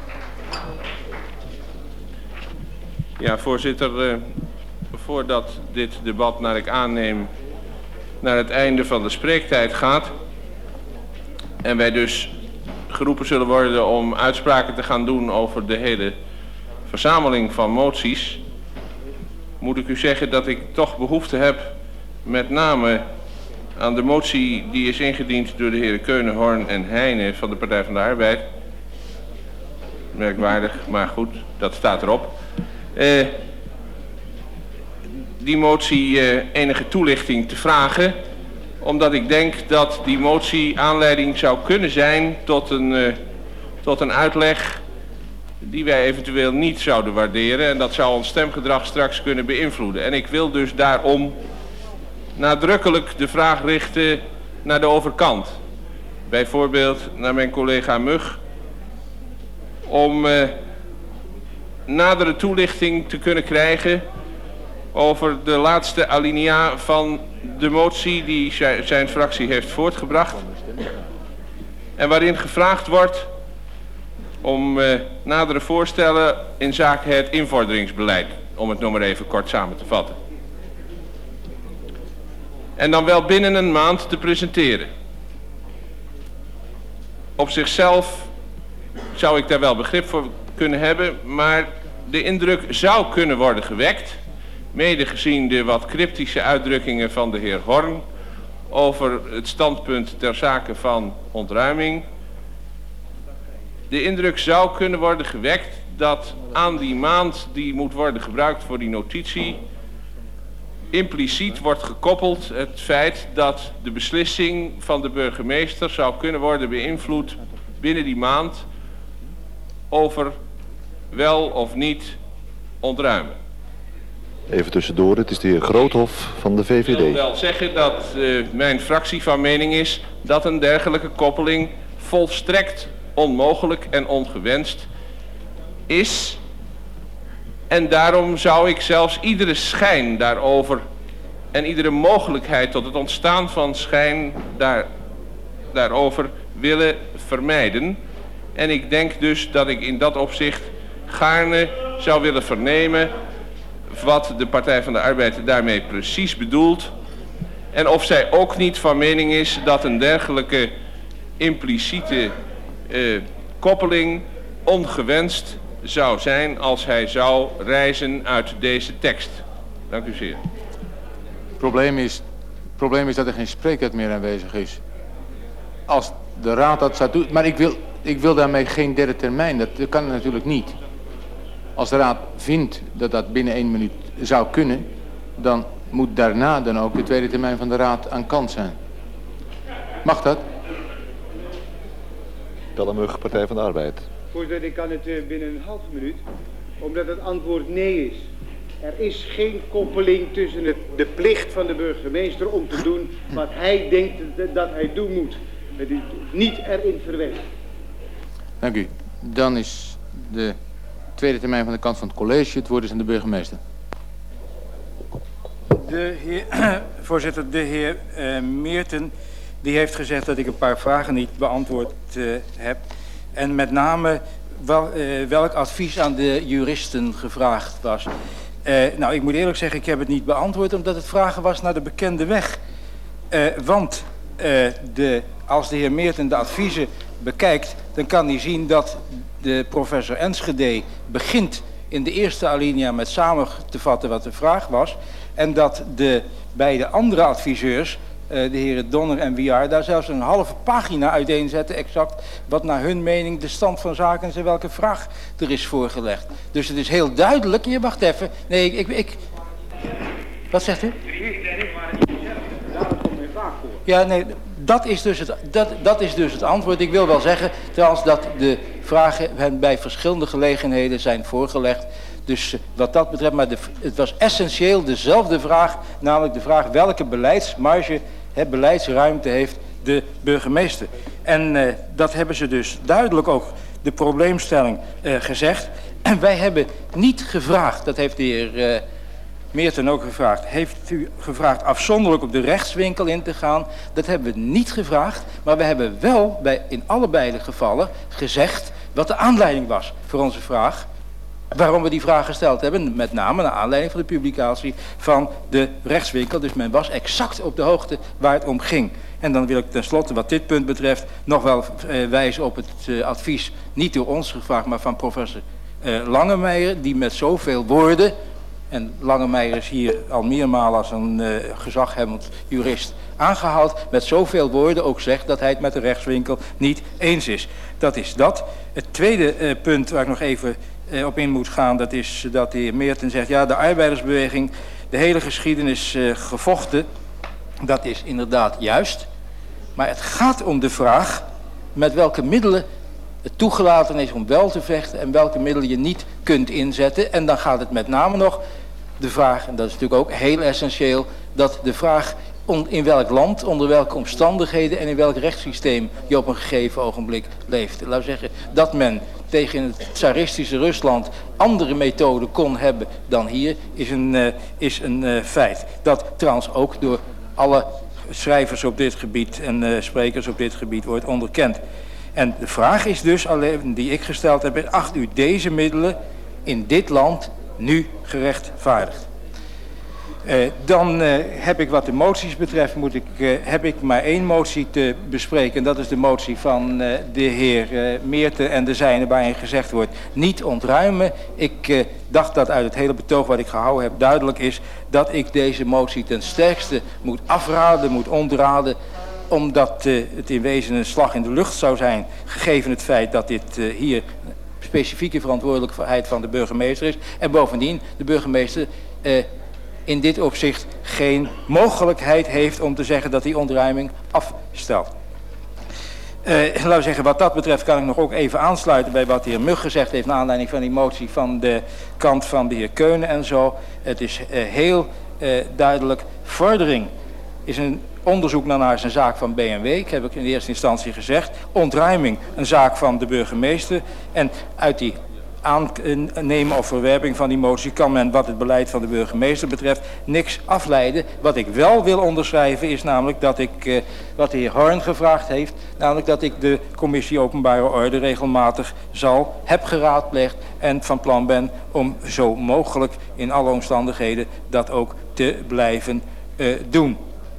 Ja, voorzitter. Uh, voordat dit debat, naar ik aanneem, naar het einde van de spreektijd gaat en wij dus geroepen zullen worden om uitspraken te gaan doen over de hele verzameling van moties, moet ik u zeggen dat ik toch behoefte heb met name aan de motie die is ingediend door de heren Keunen-Horn en Heijnen van de Partij van de Arbeid. Merkwaardig, maar goed, dat staat erop. Uh, die motie uh, enige toelichting te vragen, omdat ik denk dat die motie aanleiding zou kunnen zijn tot een, uh, tot een uitleg die wij eventueel niet zouden waarderen, en dat zou ons stemgedrag straks kunnen beïnvloeden. En ik wil dus daarom nadrukkelijk de vraag richten naar de overkant. Bijvoorbeeld naar mijn collega Mug, om uh, nadere toelichting te kunnen krijgen over de laatste alinea van de motie die zijn fractie heeft voortgebracht. En waarin gevraagd wordt om uh, nadere voorstellen in zaken het invorderingsbeleid, om het nog maar even kort samen te vatten. En dan wel binnen een maand te presenteren. Op zichzelf zou ik daar wel begrip voor kunnen hebben, maar de indruk zou kunnen worden gewekt, mede gezien de wat cryptische uitdrukkingen van de heer Horn over het standpunt ter zake van ontruiming. De indruk zou kunnen worden gewekt dat aan die maand die moet worden gebruikt voor die notitie impliciet wordt gekoppeld het feit dat de beslissing van de burgemeester zou kunnen worden beïnvloed binnen die maand over wel of niet ontruimen. Even tussendoor, het is de heer Groothof van de V V D. Ik wil wel zeggen dat uh, mijn fractie van mening is dat een dergelijke koppeling volstrekt onmogelijk en ongewenst is. En daarom zou ik zelfs iedere schijn daarover en iedere mogelijkheid tot het ontstaan van schijn daar, daarover willen vermijden. En ik denk dus dat ik in dat opzicht gaarne zou willen vernemen wat de Partij van de Arbeid daarmee precies bedoelt. En of zij ook niet van mening is dat een dergelijke impliciete uh, koppeling ongewenst zou zijn als hij zou reizen uit deze tekst. Dank u zeer. Het probleem is, het probleem is dat er geen spreektijd meer aanwezig is. Als de raad dat zou doen, maar ik wil, ik wil daarmee geen derde termijn, dat, dat kan natuurlijk niet. Als de raad vindt dat dat binnen één minuut zou kunnen, dan moet daarna dan ook de tweede termijn van de raad aan kant zijn. Mag dat? Pellemug, Partij van de Arbeid. Voorzitter, ik kan het uh, binnen een halve minuut, omdat het antwoord nee is. Er is geen koppeling tussen het, de plicht van de burgemeester om te doen wat hij denkt dat, dat hij doen moet. Het is niet erin verwerkt. Dank u. Dan is de tweede termijn van de kant van het college. Het woord is aan de burgemeester. De heer, voorzitter, de heer uh, Meerten die heeft gezegd dat ik een paar vragen niet beantwoord uh, heb. En met name wel, uh, welk advies aan de juristen gevraagd was. Uh, nou, ik moet eerlijk zeggen, ik heb het niet beantwoord omdat het vragen was naar de bekende weg. Uh, want uh, de, als de heer Meerten de adviezen bekijkt, dan kan hij zien dat de professor Enschede begint in de eerste alinea met samen te vatten wat de vraag was. En dat de beide andere adviseurs, uh, de heren Donner en Wiaar, daar zelfs een halve pagina uiteenzetten exact wat naar hun mening de stand van zaken is en welke vraag er is voorgelegd. Dus het is heel duidelijk, je wacht even, nee ik, ik, ik wat zegt u? Ja, nee, dat is, dus het, dat, dat is dus het antwoord. Ik wil wel zeggen trouwens dat de vragen hen bij verschillende gelegenheden zijn voorgelegd. Dus wat dat betreft, maar de, het was essentieel dezelfde vraag, namelijk de vraag welke beleidsmarge, hè, beleidsruimte heeft de burgemeester. En uh, dat hebben ze dus duidelijk ook de probleemstelling uh, gezegd. En wij hebben niet gevraagd, dat heeft de heer uh, Meerten ook gevraagd, heeft u gevraagd afzonderlijk op de rechtswinkel in te gaan? Dat hebben we niet gevraagd, maar we hebben wel bij, in allebei de gevallen gezegd wat de aanleiding was voor onze vraag. Waarom we die vraag gesteld hebben, met name naar aanleiding van de publicatie van de rechtswinkel. Dus men was exact op de hoogte waar het om ging. En dan wil ik tenslotte wat dit punt betreft nog wel uh, wijzen op het uh, advies, niet door ons gevraagd, maar van professor uh, Langemeijer, die met zoveel woorden, en Langemeijer is hier al meermalen als een uh, gezaghebbend jurist aangehaald, met zoveel woorden ook zegt dat hij het met de rechtswinkel niet eens is. Dat is dat. Het tweede uh, punt waar ik nog even uh, op in moet gaan, dat is dat de heer Meerten zegt, ja, de arbeidersbeweging de hele geschiedenis uh, gevochten. Dat is inderdaad juist. Maar het gaat om de vraag met welke middelen het toegelaten is om wel te vechten en welke middelen je niet kunt inzetten. En dan gaat het met name nog de vraag, en dat is natuurlijk ook heel essentieel, dat de vraag in welk land, onder welke omstandigheden en in welk rechtssysteem je op een gegeven ogenblik leeft. Laat zeggen dat men tegen het tsaristische Rusland andere methoden kon hebben dan hier, is een, uh, is een uh, feit. Dat trouwens ook door alle schrijvers op dit gebied en uh, sprekers op dit gebied wordt onderkend. En de vraag is dus, alleen die ik gesteld heb, acht u deze middelen in dit land nu gerechtvaardigd? Uh, dan uh, heb ik wat de moties betreft, moet ik, uh, heb ik maar één motie te bespreken. Dat is de motie van uh, de heer uh, Meerten en de zijne, waarin gezegd wordt niet ontruimen. Ik uh, dacht dat uit het hele betoog wat ik gehouden heb duidelijk is dat ik deze motie ten sterkste moet afraden, moet ontraden, omdat uh, het in wezen een slag in de lucht zou zijn, gegeven het feit dat dit uh, hier specifieke verantwoordelijkheid van de burgemeester is. En bovendien de burgemeester uh, in dit opzicht geen mogelijkheid heeft om te zeggen dat die ontruiming afstelt. Uh, laten we zeggen, wat dat betreft kan ik nog ook even aansluiten bij wat de heer Mug gezegd heeft naar aanleiding van die motie van de kant van de heer Keunen en zo. Het is uh, heel uh, duidelijk, vordering is een onderzoek naar is een zaak van B M W, ik heb het in de eerste instantie gezegd. Ontruiming een zaak van de burgemeester. En uit die aannemen of verwerping van die motie kan men wat het beleid van de burgemeester betreft niks afleiden. Wat ik wel wil onderschrijven is namelijk dat ik, uh, wat de heer Horn gevraagd heeft, namelijk dat ik de commissie openbare orde regelmatig zal, heb geraadpleegd en van plan ben om zo mogelijk in alle omstandigheden dat ook te blijven uh, doen.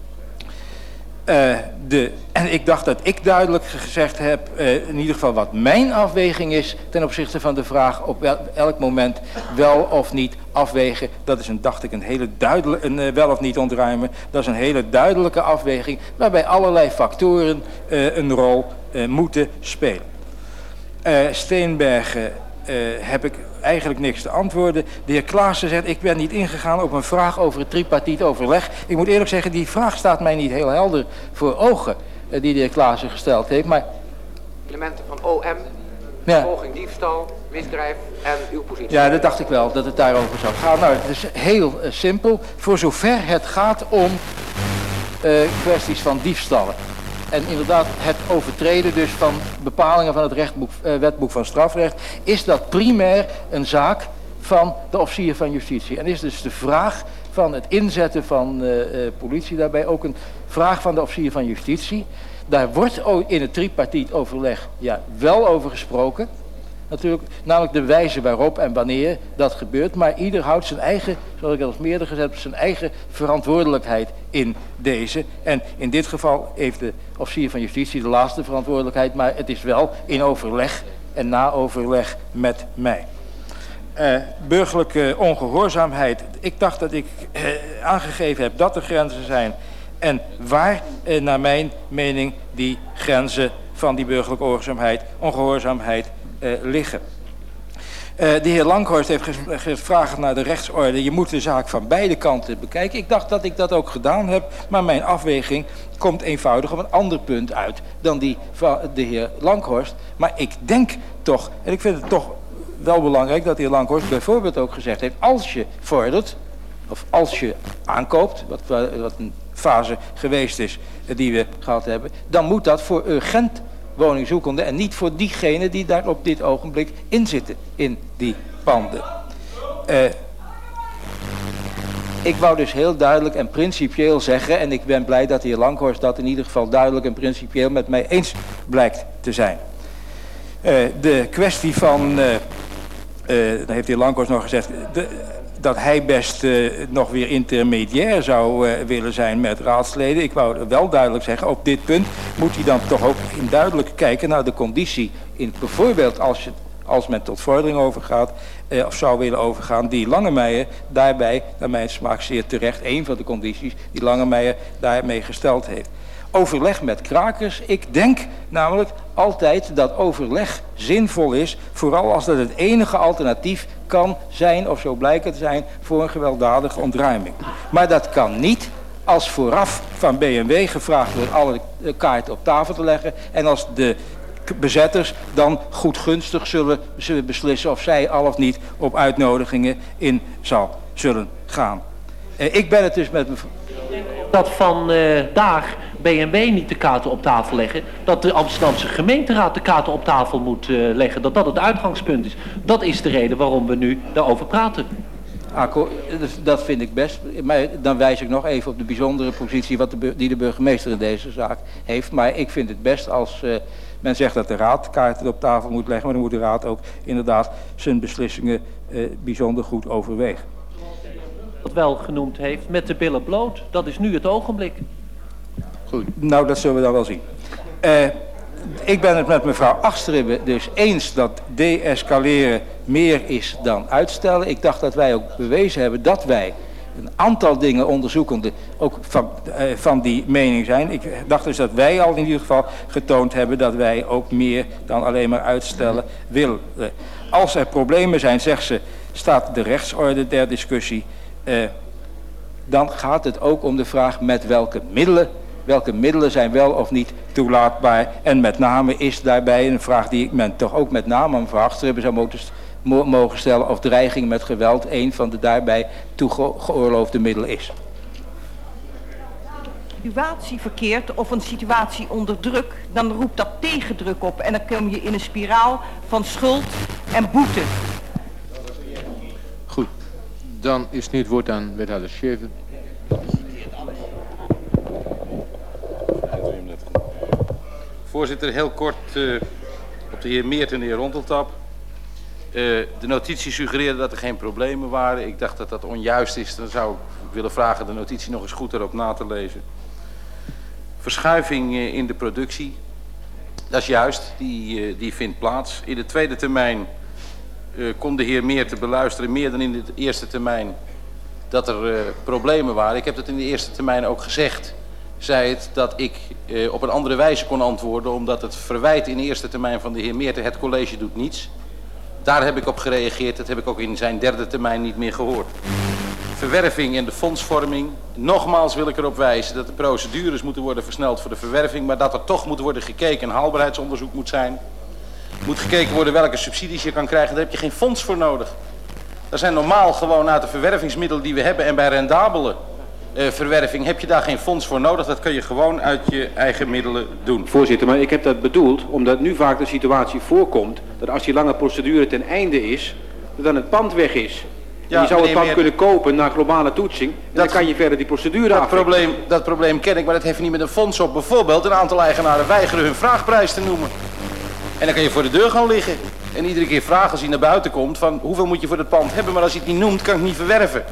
Uh, de, en ik dacht dat ik duidelijk gezegd heb, uh, in ieder geval wat mijn afweging is ten opzichte van de vraag op wel, elk moment wel of niet afwegen. Dat is een, dacht ik, een hele duidelijke, een, uh, wel of niet ontruimen. Dat is een hele duidelijke afweging waarbij allerlei factoren uh, een rol uh, moeten spelen. Uh, Steenbergen uh, heb ik eigenlijk niks te antwoorden. De heer Klaassen zegt, ik ben niet ingegaan op een vraag over het tripartiet overleg. Ik moet eerlijk zeggen, die vraag staat mij niet heel helder voor ogen, uh, die de heer Klaassen gesteld heeft. Maar elementen van O M, ja. Poging diefstal, misdrijf en uw positie. Ja, dat dacht ik wel, dat het daarover zou gaan. Nou, het is heel uh, simpel. Voor zover het gaat om uh, kwesties van diefstallen. En inderdaad het overtreden dus van bepalingen van het rechtboek, uh, wetboek van strafrecht, is dat primair een zaak van de officier van justitie. En is dus de vraag van het inzetten van uh, uh, politie daarbij ook een vraag van de officier van justitie. Daar wordt ook in het tripartiet overleg ja, wel over gesproken. Natuurlijk, namelijk de wijze waarop en wanneer dat gebeurt. Maar ieder houdt zijn eigen, zoals ik al meerder gezegd heb, zijn eigen verantwoordelijkheid in deze. En in dit geval heeft de officier van justitie de laatste verantwoordelijkheid. Maar het is wel in overleg en na overleg met mij. Uh, burgerlijke ongehoorzaamheid. Ik dacht dat ik uh, aangegeven heb dat er grenzen zijn. En waar, uh, naar mijn mening, die grenzen van die burgerlijke ongehoorzaamheid, ongehoorzaamheid uh, liggen. Uh, de heer Langhorst heeft gevraagd naar de rechtsorde. Je moet de zaak van beide kanten bekijken. Ik dacht dat ik dat ook gedaan heb, maar mijn afweging komt eenvoudig op een ander punt uit dan die van de heer Langhorst. Maar ik denk toch, en ik vind het toch wel belangrijk dat de heer Langhorst bijvoorbeeld ook gezegd heeft, als je vordert, of als je aankoopt, wat, wat een fase geweest is die we gehad hebben, dan moet dat voor urgent woningzoekenden en niet voor diegenen die daar op dit ogenblik in zitten, in die panden. Uh, ik wou dus heel duidelijk en principieel zeggen, en ik ben blij dat de heer Langhorst dat in ieder geval duidelijk en principieel met mij eens blijkt te zijn. Uh, de kwestie van, uh, uh, dan heeft de heer Langhorst nog gezegd, de, dat hij best uh, nog weer intermediair zou uh, willen zijn met raadsleden. Ik wou wel duidelijk zeggen, op dit punt moet hij dan toch ook in duidelijk kijken naar de conditie. In, bijvoorbeeld als, je, als men tot vordering overgaat, uh, of zou willen overgaan, die Langemeijer daarbij, naar mijn smaak zeer terecht, een van de condities die Langemeijer daarmee gesteld heeft. Overleg met krakers. Ik denk namelijk altijd dat overleg zinvol is, vooral als dat het enige alternatief kan zijn, of zo blijkt te zijn, voor een gewelddadige ontruiming. Maar dat kan niet als vooraf van B M W gevraagd wordt alle kaarten op tafel te leggen en als de bezetters dan goedgunstig zullen, zullen beslissen of zij al of niet op uitnodigingen in zal zullen gaan. Eh, ik ben het dus met mevrouw... Dat van uh, daar B M W niet de kaarten op tafel leggen, dat de Amsterdamse gemeenteraad de kaarten op tafel moet uh, leggen, dat dat het uitgangspunt is. Dat is de reden waarom we nu daarover praten. Akko, dat vind ik best, maar dan wijs ik nog even op de bijzondere positie wat de, die de burgemeester in deze zaak heeft. Maar ik vind het best als uh, men zegt dat de raad kaarten op tafel moet leggen, maar dan moet de raad ook inderdaad zijn beslissingen uh, bijzonder goed overwegen. Dat wel genoemd heeft met de billen bloot, dat is nu het ogenblik. Goed, nou dat zullen we dan wel zien. Uh, ik ben het met mevrouw Achteribbe dus eens dat deescaleren meer is dan uitstellen. Ik dacht dat wij ook bewezen hebben dat wij een aantal dingen onderzoekende ook van, uh, van die mening zijn. Ik dacht dus dat wij al in ieder geval getoond hebben dat wij ook meer dan alleen maar uitstellen willen. Uh, als er problemen zijn, zegt ze, staat de rechtsorde ter discussie. Uh, dan gaat het ook om de vraag met welke middelen. Welke middelen zijn wel of niet toelaatbaar. En met name is daarbij een vraag die men toch ook met name aan mevrouw Achteribbe zou moeten, mo mogen stellen. Of dreiging met geweld een van de daarbij toegeoorloofde middelen is. Situatie verkeert of een situatie onder druk, dan roept dat tegendruk op. En dan kom je in een spiraal van schuld en boete. Goed, dan is nu het woord aan wethouder Schäfer. Voorzitter, heel kort uh, op de heer Meert en de heer Ronteltap. Uh, de notitie suggereerde dat er geen problemen waren. Ik dacht dat dat onjuist is. Dan zou ik willen vragen de notitie nog eens goed erop na te lezen. Verschuiving uh, in de productie. Dat is juist, die, uh, die vindt plaats. In de tweede termijn uh, kon de heer Meert te beluisteren, meer dan in de eerste termijn, dat er uh, problemen waren. Ik heb dat in de eerste termijn ook gezegd. Zei het dat ik eh, op een andere wijze kon antwoorden, omdat het verwijt in de eerste termijn van de heer Meerten, het college doet niets. Daar heb ik op gereageerd, dat heb ik ook in zijn derde termijn niet meer gehoord. Verwerving en de fondsvorming. Nogmaals wil ik erop wijzen dat de procedures moeten worden versneld voor de verwerving, maar dat er toch moet worden gekeken, een haalbaarheidsonderzoek moet zijn. Moet gekeken worden welke subsidies je kan krijgen, daar heb je geen fonds voor nodig. Dat zijn normaal gewoon uit de verwervingsmiddelen die we hebben en bij rendabele Uh, verwerving heb je daar geen fonds voor nodig. Dat kun je gewoon uit je eigen middelen doen. Voorzitter, maar ik heb dat bedoeld omdat nu vaak de situatie voorkomt dat als die lange procedure ten einde is, dat dan het pand weg is. Ja, je zou het pand meer... kunnen kopen na globale toetsing en dat, dan kan je verder die procedure dat afwerken. probleem, dat probleem ken ik, maar dat heeft niet met een fonds op. Bijvoorbeeld een aantal eigenaren weigeren hun vraagprijs te noemen. En dan kan je voor de deur gaan liggen. En iedere keer vragen als hij naar buiten komt van hoeveel moet je voor het pand hebben, maar als hij het niet noemt kan ik het niet verwerven.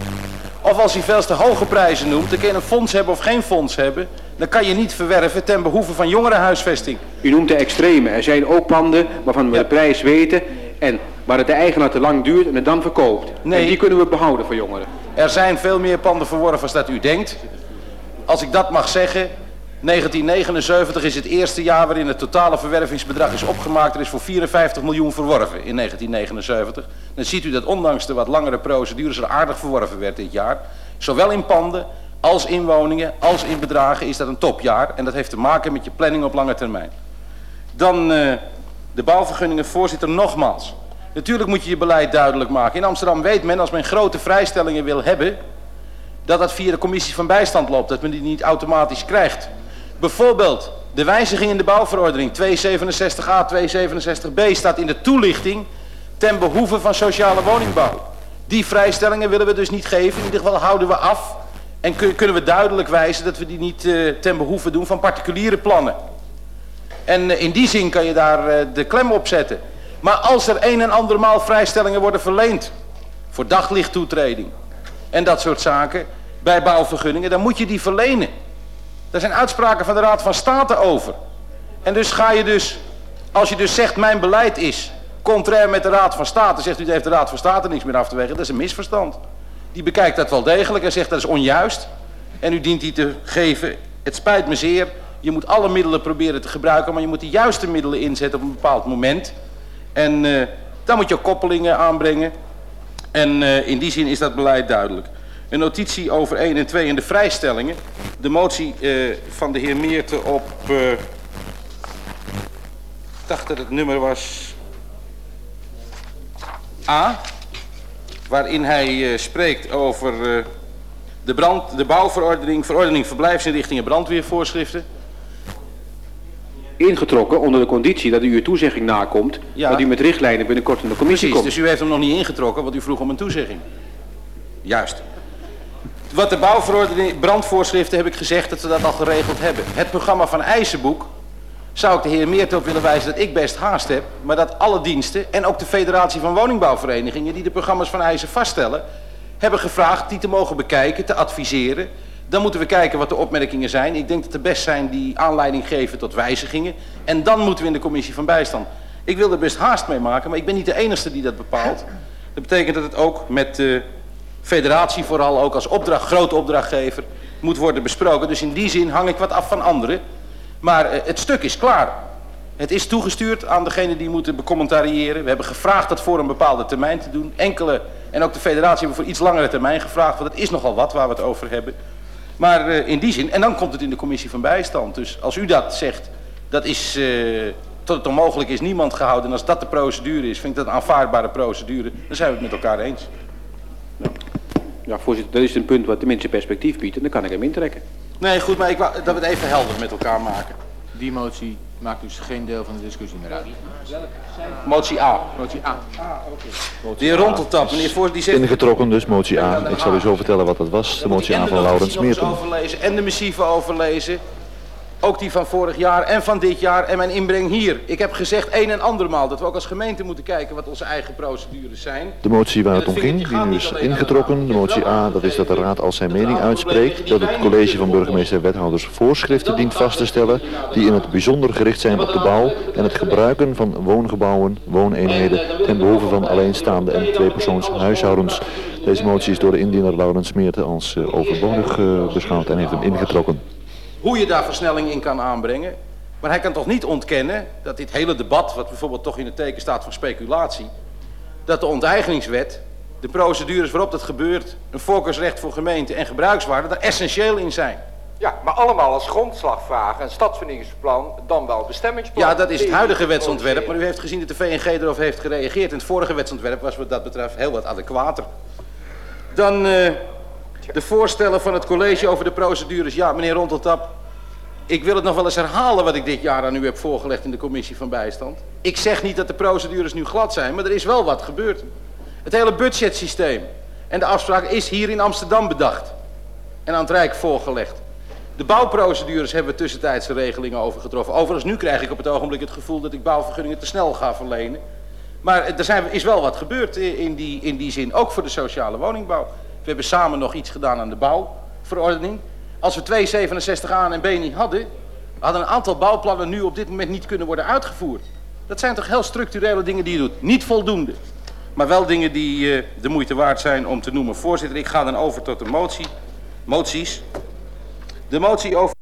Of als hij veel te hoge prijzen noemt, dan kun je een fonds hebben of geen fonds hebben. Dan kan je niet verwerven ten behoeve van jongerenhuisvesting. U noemt de extreme. Er zijn ook panden waarvan we ja. de prijs weten en waar het de eigenaar te lang duurt en het dan verkoopt. Nee. En die kunnen we behouden voor jongeren. Er zijn veel meer panden verworven als dat u denkt. Als ik dat mag zeggen, negentien negenenzeventig is het eerste jaar waarin het totale verwervingsbedrag is opgemaakt. Er is voor vierenvijftig miljoen verworven in negentien negenenzeventig. Dan ziet u dat ondanks de wat langere procedures er aardig verworven werd dit jaar. Zowel in panden, als in woningen, als in bedragen is dat een topjaar. En dat heeft te maken met je planning op lange termijn. Dan uh, de bouwvergunningen, voorzitter, nogmaals. Natuurlijk moet je je beleid duidelijk maken. In Amsterdam weet men, als men grote vrijstellingen wil hebben, dat dat via de commissie van bijstand loopt. Dat men die niet automatisch krijgt. Bijvoorbeeld de wijziging in de bouwverordening tweehonderdzevenenzestig a, tweehonderdzevenenzestig b staat in de toelichting ten behoeve van sociale woningbouw. Die vrijstellingen willen we dus niet geven, in ieder geval houden we af en kun, kunnen we duidelijk wijzen dat we die niet uh, ten behoeve doen van particuliere plannen. En uh, in die zin kan je daar uh, de klem op zetten. Maar als er een en andermaal vrijstellingen worden verleend voor daglichttoetreding en dat soort zaken bij bouwvergunningen, dan moet je die verlenen. Daar zijn uitspraken van de Raad van State over. En dus ga je dus, als je dus zegt mijn beleid is contrair met de Raad van State, zegt u dat heeft de Raad van State niks meer af te wegen, dat is een misverstand. Die bekijkt dat wel degelijk en zegt dat is onjuist. En u dient die te geven Het spijt me zeer. Je moet alle middelen proberen te gebruiken, maar je moet de juiste middelen inzetten op een bepaald moment. En uh, dan moet je ook koppelingen aanbrengen. En uh, in die zin is dat beleid duidelijk. Een notitie over één en twee en de vrijstellingen. De motie uh, van de heer Meerten op... Uh, ik dacht dat het nummer was... A. Waarin hij uh, spreekt over uh, de, brand, de bouwverordening, verordening verblijfsinrichtingen, brandweervoorschriften. Ingetrokken onder de conditie dat u uw toezegging nakomt, Ja. dat u met richtlijnen binnenkort in de commissie Precies, komt. dus u heeft hem nog niet ingetrokken, want u vroeg om een toezegging. Juist. Wat de bouwverordening, brandvoorschriften heb ik gezegd dat we dat al geregeld hebben. Het programma van Eisenboek zou ik de heer Meerten op willen wijzen dat ik best haast heb, maar dat alle diensten en ook de Federatie van Woningbouwverenigingen die de programma's van Eisen vaststellen, hebben gevraagd die te mogen bekijken, te adviseren. Dan moeten we kijken wat de opmerkingen zijn. Ik denk dat er best zijn die aanleiding geven tot wijzigingen. En dan moeten we in de commissie van bijstand. Ik wil er best haast mee maken, maar ik ben niet de enige die dat bepaalt. Dat betekent dat het ook met de federatie vooral ook als opdracht, grote opdrachtgever moet worden besproken. Dus in die zin hang ik wat af van anderen. Maar uh, het stuk is klaar. Het is toegestuurd aan degene die moeten becommentariëren. We hebben gevraagd dat voor een bepaalde termijn te doen. Enkele, en ook de federatie hebben voor iets langere termijn gevraagd, want het is nogal wat waar we het over hebben. Maar uh, in die zin, en dan komt het in de commissie van bijstand. Dus als u dat zegt, dat is uh, tot het onmogelijk is niemand gehouden. En als dat de procedure is, vind ik dat een aanvaardbare procedure. Dan zijn we het met elkaar eens. Ja, ja voorzitter, dat is een punt wat tenminste perspectief biedt en dan kan ik hem intrekken. Nee, goed, maar ik wou dat we het even helder met elkaar maken. Die motie maakt dus geen deel van de discussie meer uit. Motie A. Motie A. De heer Ronteltap, meneer Voort, die zegt... Ingetrokken dus, motie A. Ik zal u zo vertellen wat dat was, de motie A van Laurens Meerten. Overlezen en de missieve overlezen. Ook die van vorig jaar en van dit jaar en mijn inbreng hier. Ik heb gezegd een en andermaal dat we ook als gemeente moeten kijken wat onze eigen procedures zijn. De motie waar het om ging, die nu is ingetrokken, de motie A, dat is dat de raad als zijn mening uitspreekt dat het college van burgemeester en wethouders voorschriften dient vast te stellen die in het bijzonder gericht zijn op de bouw en het gebruiken van woongebouwen, wooneenheden ten behoeve van alleenstaande en tweepersoons huishoudens. Deze motie is door de indiener Laurens Meerten als uh, overbodig uh, beschouwd en heeft hem ingetrokken. Hoe je daar versnelling in kan aanbrengen. Maar hij kan toch niet ontkennen dat dit hele debat, wat bijvoorbeeld toch in het teken staat van speculatie, dat de onteigeningswet, de procedures waarop dat gebeurt, een voorkeursrecht voor gemeente en gebruikswaarde, daar essentieel in zijn. Ja, maar allemaal als grondslagvragen, een stadsvernieuwingsplan, dan wel bestemmingsplan. Ja, dat is het huidige wetsontwerp, maar u heeft gezien dat de V N G erop heeft gereageerd. En het vorige wetsontwerp was wat dat betreft heel wat adequater. Dan... Uh, De voorstellen van het college over de procedures. Ja, meneer Ronteltap, ik wil het nog wel eens herhalen wat ik dit jaar aan u heb voorgelegd in de commissie van bijstand. Ik zeg niet dat de procedures nu glad zijn, maar er is wel wat gebeurd. Het hele budgetsysteem en de afspraak is hier in Amsterdam bedacht en aan het Rijk voorgelegd. De bouwprocedures hebben we tussentijdse regelingen over getroffen. Overigens, nu krijg ik op het ogenblik het gevoel dat ik bouwvergunningen te snel ga verlenen. Maar er zijn, is wel wat gebeurd in die, in die zin, ook voor de sociale woningbouw. We hebben samen nog iets gedaan aan de bouwverordening. Als we twee zevenenzestig A en B niet hadden, hadden een aantal bouwplannen nu op dit moment niet kunnen worden uitgevoerd. Dat zijn toch heel structurele dingen die je doet. Niet voldoende, maar wel dingen die uh, de moeite waard zijn om te noemen. Voorzitter, ik ga dan over tot de motie. Moties. De motie over...